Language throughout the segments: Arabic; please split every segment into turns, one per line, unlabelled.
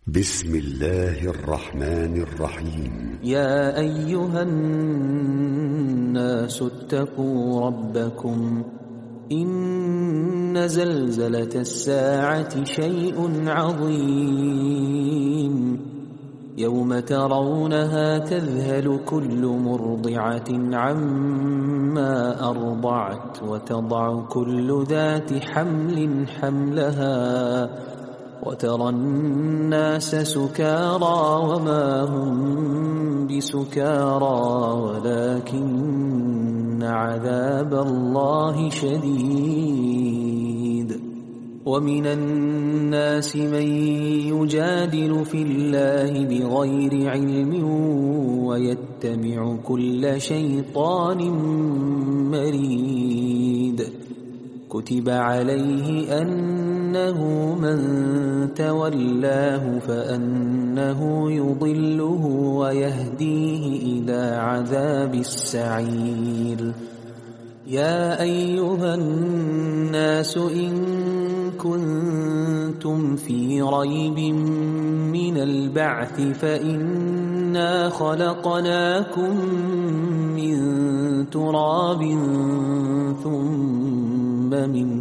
بسم الله الرحمن الرحيم.
يا أيها الناس اتقوا ربكم إن زلزلة الساعة شيء عظيم يوم ترونها تذهل كل مرضعة عما أرضعت وتضع كل ذات حمل حملها وترى الناس سكارى وما هم بسكارى ولكن عذاب الله شديد. ومن الناس من يجادل في الله بغير علم ويتبع كل شيطان مريد. كتب عليه أنه من تولاه فأنه يضله ويهديه إلى عذاب السعير. يا أيها الناس إن كنتم في ريب من البعث فإنا خلقناكم من تراب ثم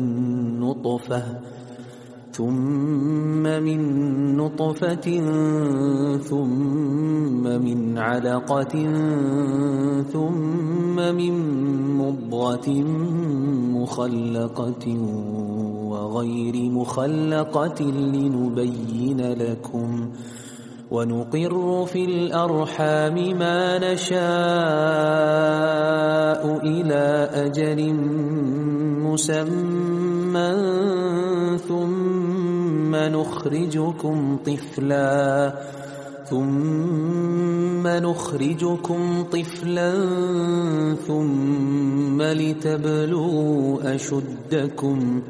من نطفة ثم من علقة ثم من مضغة مخلقة وغير مخلقة لنبين لكم ونقر في الأرحام ما نشاء إلى أجل مسمى ثم نخرجكم طفلا ثم لتبلغوا أشدكم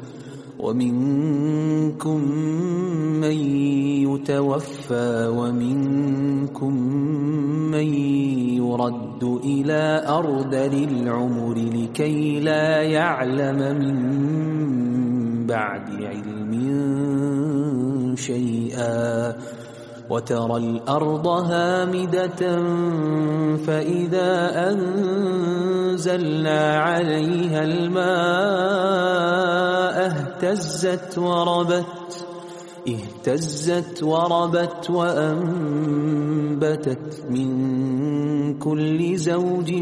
ومنكم من يتوفى ومنكم من يرد إلى أرذل العمر لكي لا يعلم من بعد علم شيئا. وترى الأرض هامدة فإذا أنزلنا عليها الماء اهتزت وربت وأنبتت من كل زوج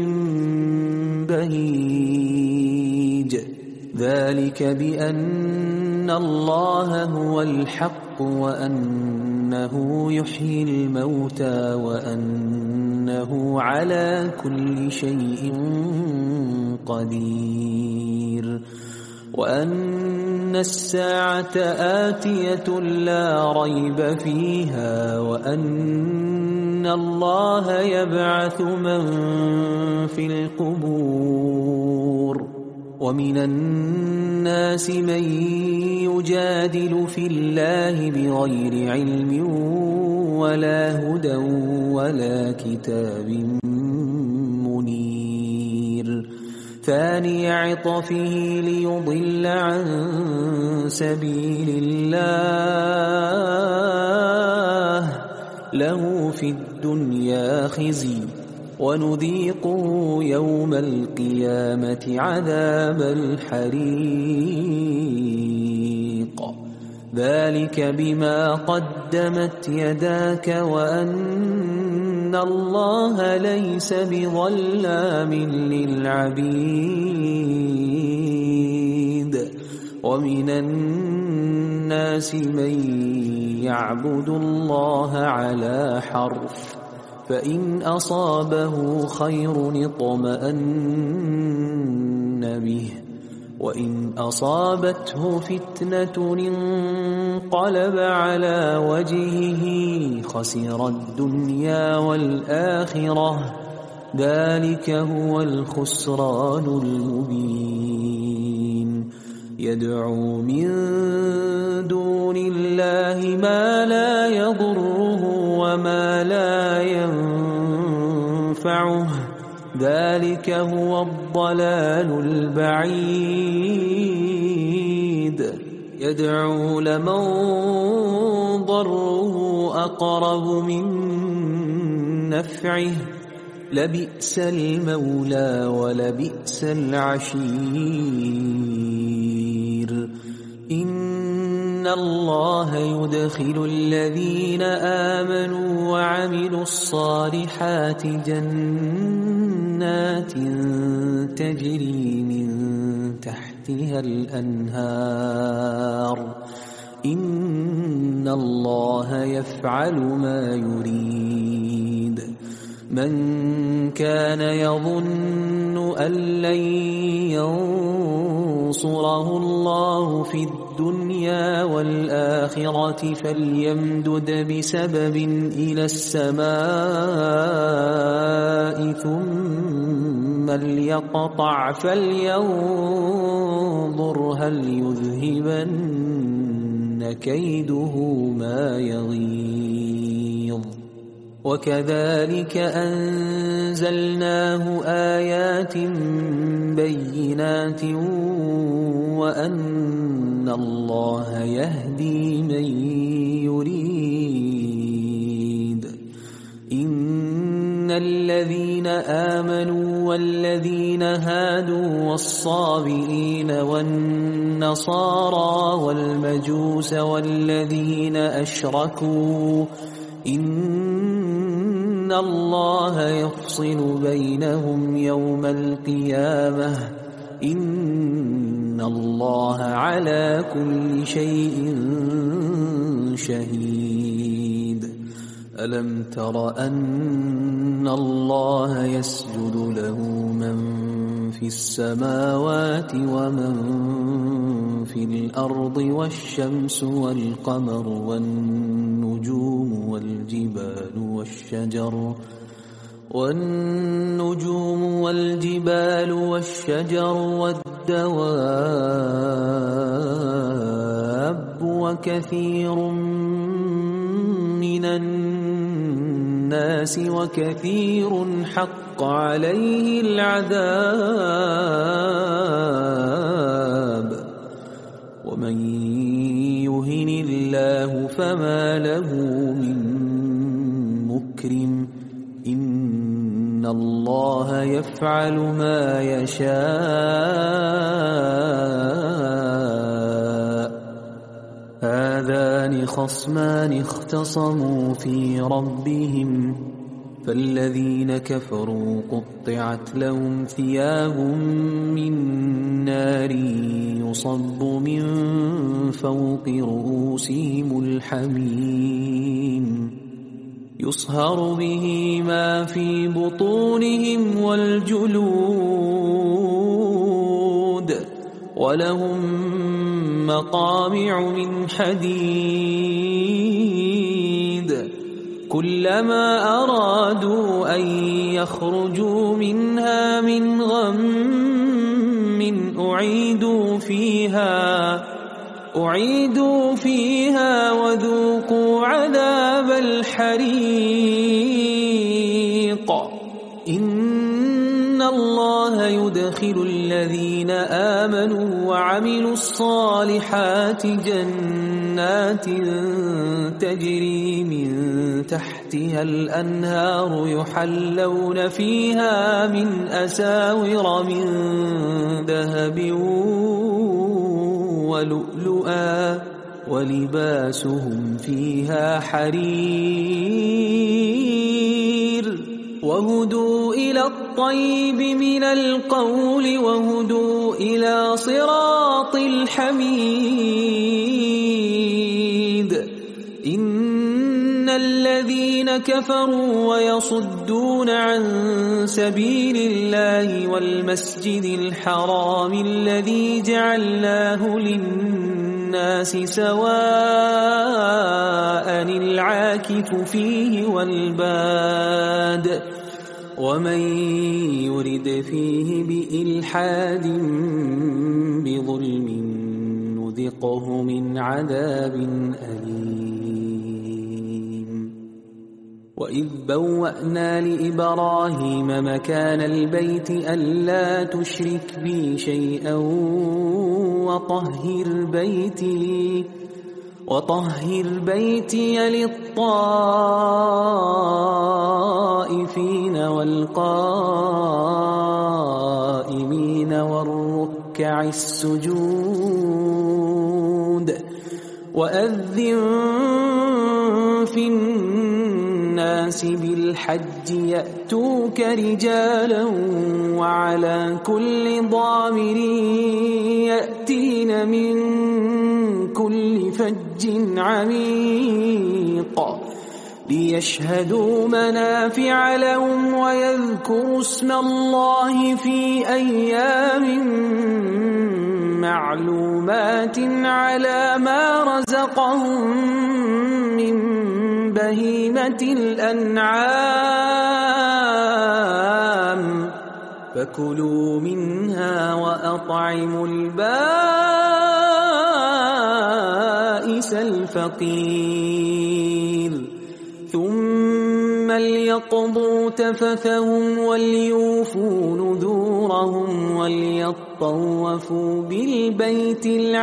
بهيج. ذلك بأن الله هو الحق وأنه يحيي الموتى وأنه على كل شيء قدير وأن الساعة آتية لا ريب فيها وأن الله يبعث من في القبور. ومن الناس من يجادل في الله بغير علم ولا هدى ولا كتاب منير. ثاني عطفه ليضل عن سبيل الله له في الدنيا خزي ونذيقه يوم القيامة عذاب الحريق. ذلك بما قدمت يداك وأن الله ليس بظلام للعبيد. ومن الناس من يعبد الله على حرف فإن أصابه خير اطمأن به وإن أصابته فتنة انقلب على وجهه خسر الدنيا والآخرة. ذلك هو الخسران المبين. يدعو من دون الله ما لا يضره وما لا ينفعه. ذلك هو الضلال البعيد. يدعو لمن ضره أقرب من نفعه لبئس المولى ولبئس العشير إن الله يدخل الذين آمنوا وعملوا الصالحات جنات تجري من تحتها الأنهار إن الله يفعل ما يريد من كان يظن أن لن ينصره الله في الدنيا والآخرة فليمدد بسبب إلى السماء ثم ليقطع فلينظر هل يذهبن كيده ما يغيظ وكذلك أنزلناه آيات بينات وأن الله يهدي من يريد إن الذين آمنوا والذين هادوا والصابئين والنصارى والمجوس والذين أشركوا إن الله يفصل بينهم يوم القيامة إن الله على كل شيء شهيد ألم تر أن الله يسجد له من في السماوات ومن في الأرض والشمس والقمر والنجوم والجبال والشجر والدواب وكثير من الناس وكثير حق عليه العذاب ومن يهن الله فما له من مكرم إن الله يفعل ما يشاء هذان خصمان اختصموا في ربهم فالذين كفروا قطعت لهم ثياب من نار يصب من فوق رؤوسهم الحميم يصهر به ما في بطونهم والجلود ولهم مقامع من حديد كلما أرادوا أن يخرجوا منها من غم أعيدوا فيها وذوقوا عذاب الحريق إن الله يدخل الذين آمنوا وعملوا الصالحات جنات تجري من تحتها الأنهار يحلون فيها من أساور من ذهب ولؤلؤا ولباسهم فيها حرير وهدوا إلى الطيب من القول وهدوا إلى صراط الحميد إن الذين كفروا ويصدون عن سبيل الله والمسجد الحرام الذي جعلناه للناس سواء العاكف فيه والباد ومن يرد فيه بإلحاد بظلم نذقه من عذاب أليم وإذ بوأنا لإبراهيم مكان البيت ألا تشرك بي شيئا وطهر بيتي للطائفين والقائمين والركع السجود وأذن في الناس بالحج يأتوك رجالا وعلى كل ضامر يأتين من كل فج عميق ليشهدوا منافع لهم ويذكروا اسم الله في أيام معلومات على ما رزقهم من بهيمة الأنعام فكلوا منها وأطعموا البائس الفقير ثم ليقضوا تفثهم وليوفوا نذورهم وليطوفوا بالبيت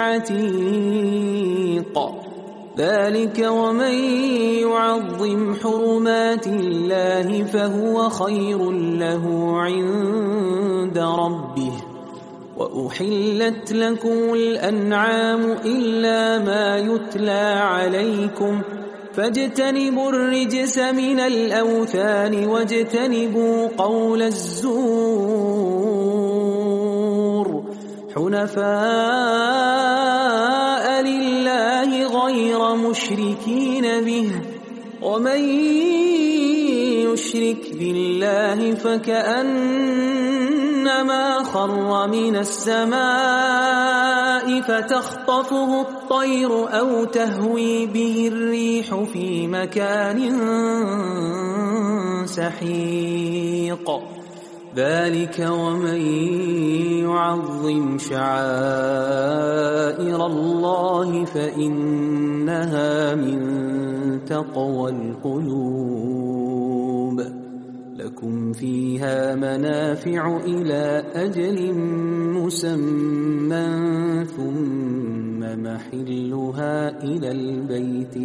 العتيق ذلك ومن يعظم حرمات الله فهو خير له عند ربه وأحلت لكم الأنعام إلا ما يتلى عليكم فاجتنبوا الرجس من الأوثان واجتنبوا قول الزور حنفاء لله غير مشركين به ومن يشرك بالله فكأنما خر من السماء فتخطفه الطير أو تهوي به الريح في مكان سحيق ذلك ومن يعظم شعائر الله فإنها من تقوى القلوب لكم فيها منافع إلى أجل مسمى ثم محلها إلى البيت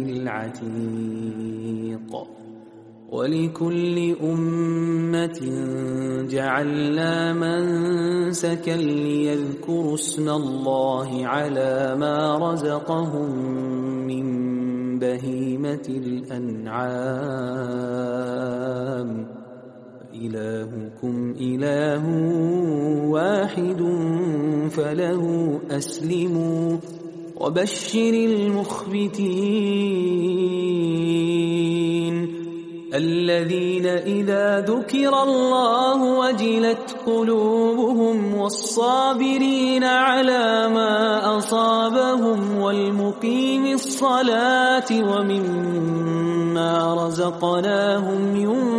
العتيق ولكل أمة جعلنا منسكا ليذكروا اسم الله على ما رزقهم من بهيمة الأنعام إلهكم إله واحد فله أسلموا وبشر المخبتين الذين إذا ذكر الله وجلت قلوبهم والصابرين على ما أصابهم والمقيم الصلاة ومما رزقناهم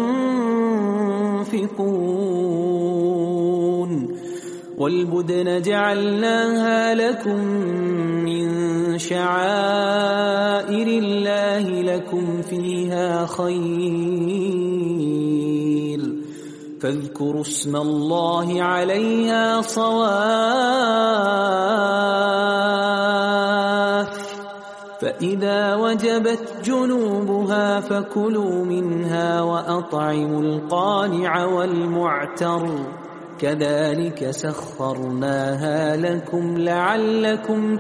ينفقون والبدن جعلناها لكم من شعائر الله لكم فيها خير فاذكروا اسم الله عليها صواف فإذا وجبت جنوبها فكلوا منها وأطعموا القانع والمعتر كذلك سخرناها لكم لعلكم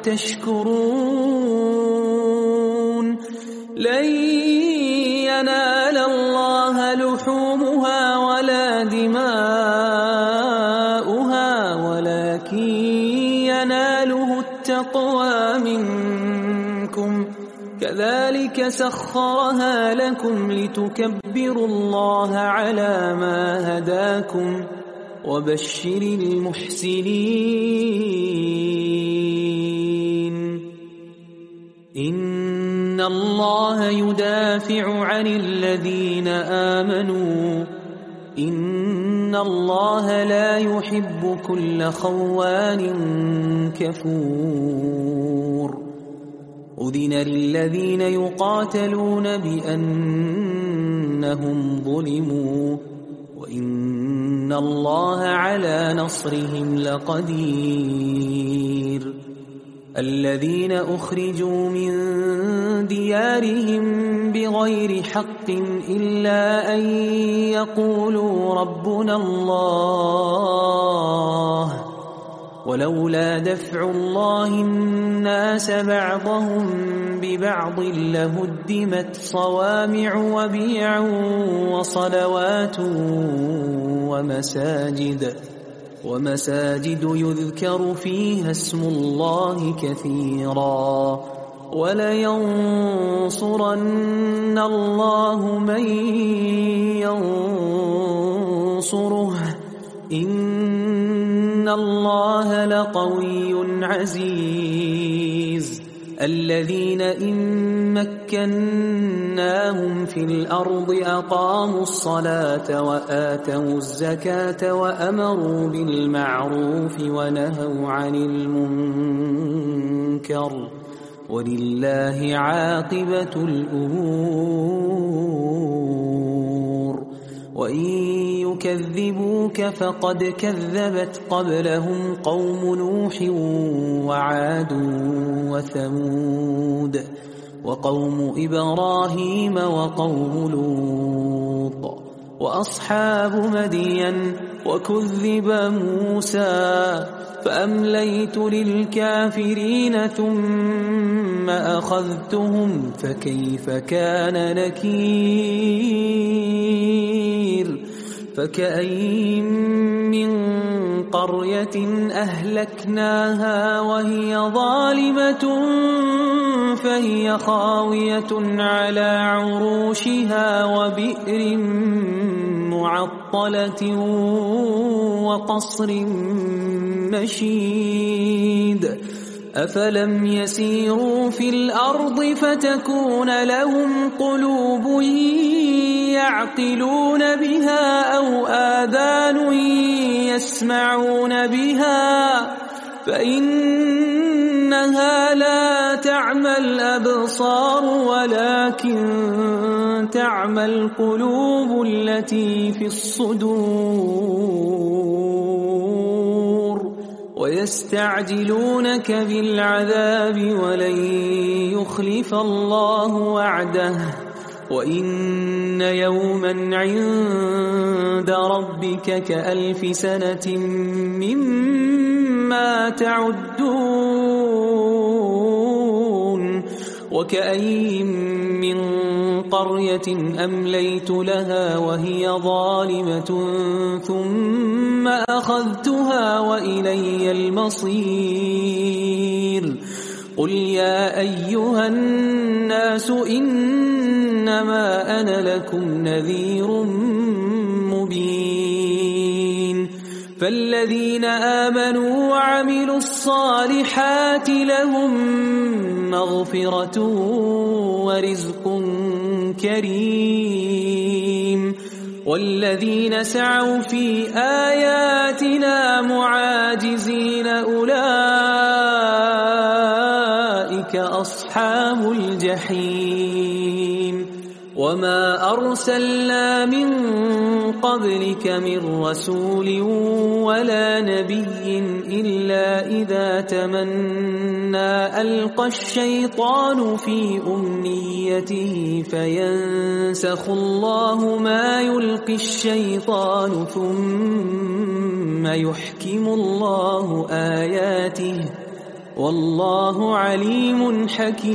تشكرون لن ينال الله لحومها ولا دماؤها ولكن يناله التقوى منكم كذلك سخرها لكم لتكبروا الله على ما هداكم وبشر المحسنين إن الله يدافع عن الذين آمنوا إن الله لا يحب كل خوان كفور أذن للذين يقاتلون بأنهم ظلموا وإن الله على نصرهم لقدير الذين أخرجوا من ديارهم بغير حق إلا أن يقولوا ربنا الله ولولا دفع الله الناس بعضهم ببعض لهدمت صوامع وبيع وصلوات ومساجد يذكر فيها اسم الله كثيرا ولينصرن الله من ينصره إن الله لقوي عزيز الذين إن مكناهم في الأرض أقاموا الصلاة وآتوا الزكاة وأمروا بالمعروف ونهوا عن المنكر ولله عاقبة الأمور وإن يكذبوك فقد كذبت قبلهم قوم نوح وعاد وثمود وقوم إبراهيم وقوم لوط وأصحاب مدين وكذب موسى فأمليت للكافرين ثم أخذتهم فكيف كان نكير فكأين من قرية أهلكناها وهي ظالمة فهي خاوية على عروشها وبئر معطلة وقصر مشيد أفلم يسيروا في الأرض فتكون لهم قلوب يعقلون بها أو آذان يسمعون بها فإنها لا تعمى الأبصار ولكن تعمى القلوب التي في الصدور ويستعجلونك بالعذاب ولن يخلف الله وعده وإن يوما عند ربك كألف سنة مما تعدون وكأين من قرية أمليت لها وهي ظالمة ثم أخذتها وإلي المصير قل يا أيها الناس إنما أنا لكم نذير مبين فالذين آمنوا وعملوا الصالحات لهم مغفرة ورزق كريم والذين سعوا في آياتنا معاجزين أولئك أصحاب الجحيم وما أرسلنا من قبلك من رسول ولا نبي إلا إذا تمنى ألقى الشيطان في أمنيته فينسخ الله ما يلقي الشيطان ثم يحكم الله آياته والله عليم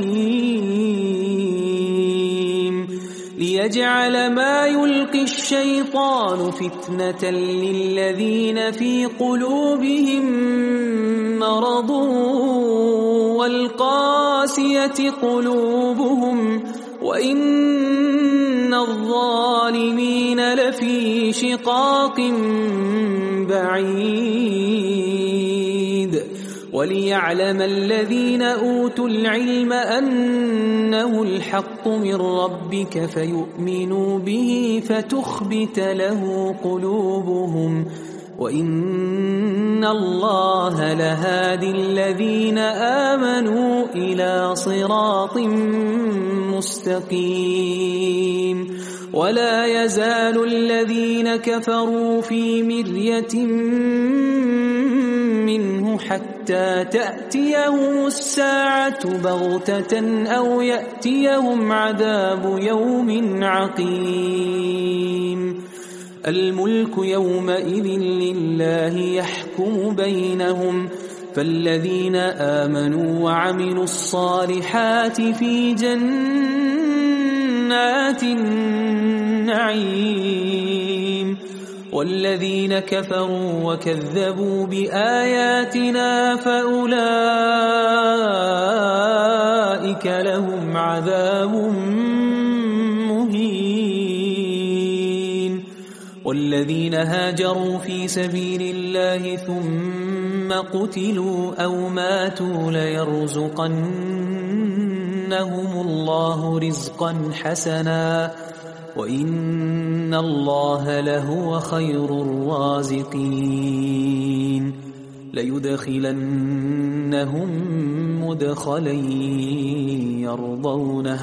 حكيم ليجعل ما يلقي الشيطان فتنة للذين في قلوبهم مرض والقاسية قلوبهم وإن الظالمين لفي شقاق بعيد وليعلم الذين أوتوا العلم أنه الحق من ربك فيؤمنوا به فتخبت له قلوبهم وإن الله لهادي الذين آمنوا إلى صراط مستقيم ولا يزال الذين كفروا في مرية منه حتى تأتيهم الساعة بغتة أو يأتيهم عذاب يوم عقيم الملك يومئذ لله يحكم بينهم فالذين آمنوا وعملوا الصالحات في جنات النعيم والذين كفروا وكذبوا بآياتنا فأولئك لهم عذاب مهين والذين هاجروا في سبيل الله ثم قتلوا أو ماتوا ليرزقنهم الله رزقا حسنا وإن الله لهو خير الرازقين ليدخلنهم مدخلا يرضونه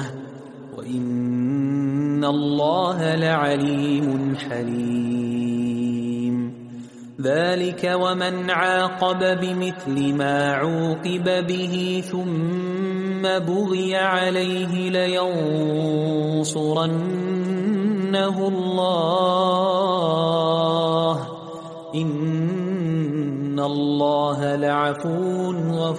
وإن الله لعليم حليم ذلك ومن عاقب بمثل ما عوقب به ثم بغي عليه لينصرنه الله إن الله لعفو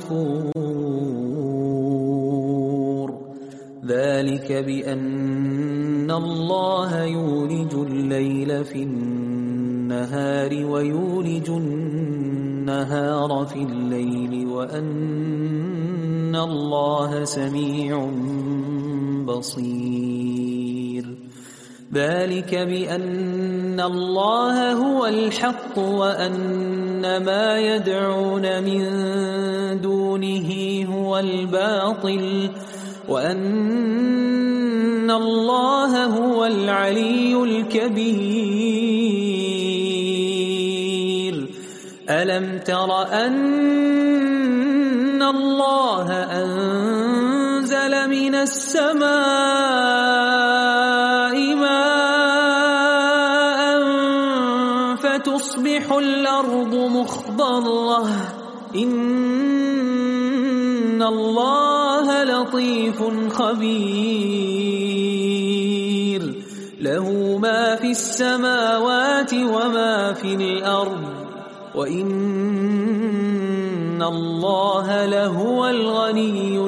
غفور ذلك بأن الله يولج الليل في النهار ويولج النهار في الليل وأن الله سميع بصير ذلك بأن الله هو الحق وأن ما يدعون من دونه هو الباطل وأن الله هو العلي الكبير ألم تر أن الله أنزل من السماء ماء فتصبح الأرض مخضرة إن الله لطيف خبير له ما في السماوات وما في الأرض وإن الله لهو الغني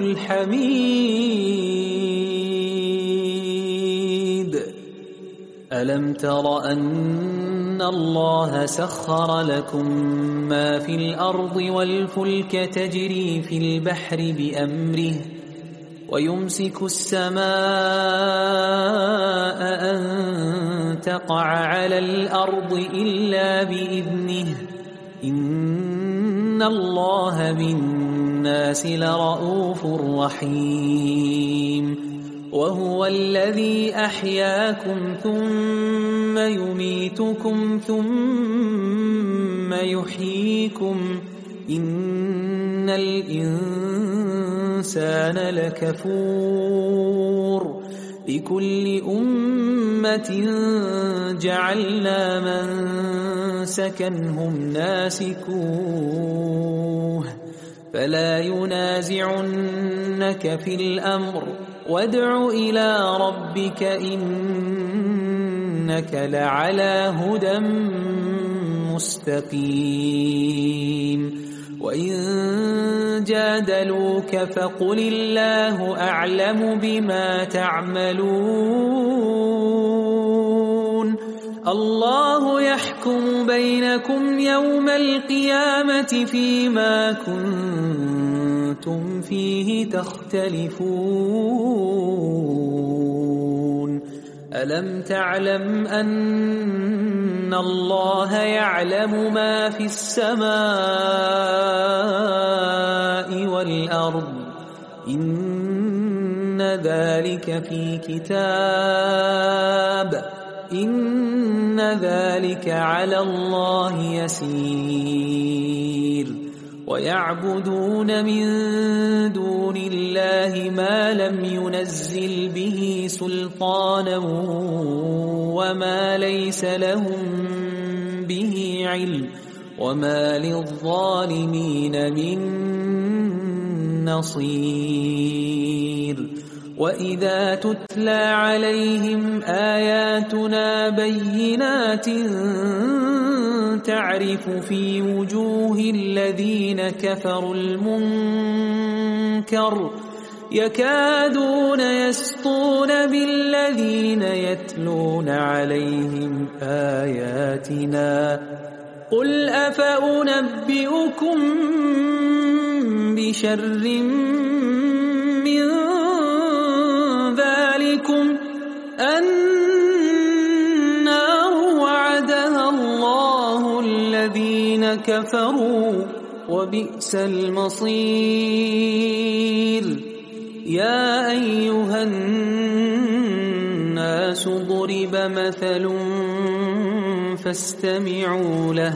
الحميد ألم تر أن الله سخر لكم ما في الأرض والفلك تجري في البحر بأمره ويمسك السماء أن تقع على الأرض إلا بإذنه إن الله بالناس لرؤوف رحيم وهو الذي أحياكم ثم يميتكم ثم يحييكم إن الإنسان لكفور لكل أمة جعلنا منسكا هم ناسكوه فلا ينازعنك في الأمر وادع إلى ربك إنك لعلى هدى مستقيم وإن جادلوك فقل الله أعلم بما تعملون الله يحكم بينكم يوم القيامة فيما كنتم فيه تختلفون ألم تعلم أن الله يعلم ما في السماء والأرض إن ذلك في كتاب إن ذلك على الله يسير ويعبدون من دون الله ما لم ينزل به سلطانا وما ليس لهم به علم وما للظالمين من نصير وإذا تتلى عليهم آياتنا بينات تعرف في وجوه الذين كفروا المنكر يكادون يسطون بالذين يتلون عليهم آياتنا قل أفأنبئكم بشر من ذلكم النار وعدها الله الذين كفروا وبئس المصير يا أيها الناس ضرب مثل فاستمعوا له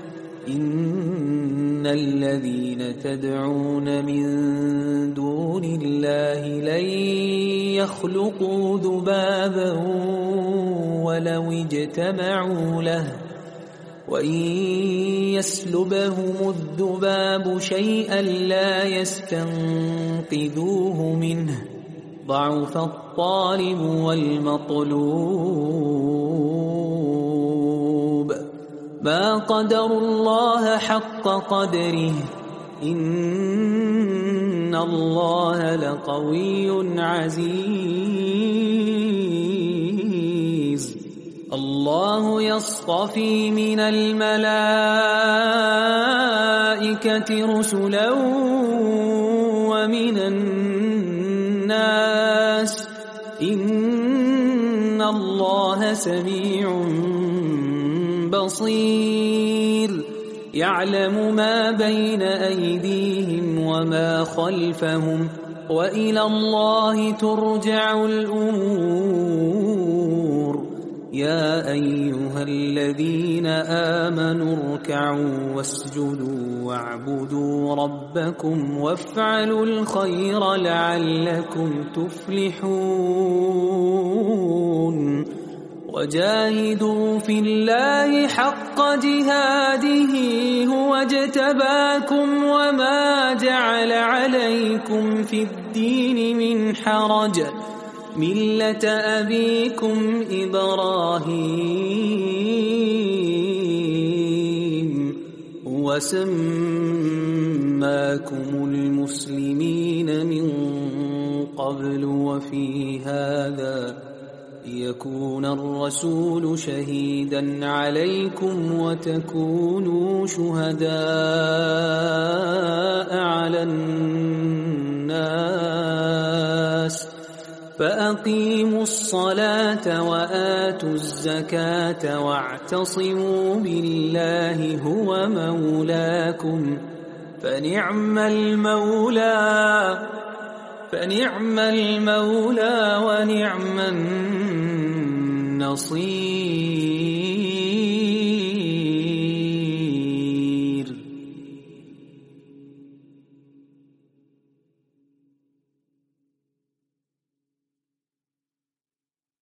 إن الذين تدعون من دون الله لن يخلقوا ذبابا ولو اجتمعوا له وإن يسلبهم الذباب شيئا لا يستنقذوه منه ضعف الطالب والمطلوب ما قدروا الله حق قدره إن الله لقوي عزيز الله يصطفي من الملائكة رسلا ومن الناس إن الله سميع بصير يعلم ما بين أيديهم وما خلفهم وإلى الله ترجع الأمور يا أيها الذين آمنوا اركعوا واسجدوا واعبدوا ربكم وافعلوا الخير لعلكم تفلحون وجاهدوا في الله حق جهاده هو اجتباكم وما جعل عليكم في الدين من حرج ملة أبيكم إبراهيم وسماكم المسلمين من قبل وفي هذا ليكون الرسول شهيدا عليكم وتكونوا شهداء على الناس فأقيموا الصلاة وآتوا الزكاة واعتصموا بالله هو مولاكم فنعم المولى ونعم النصير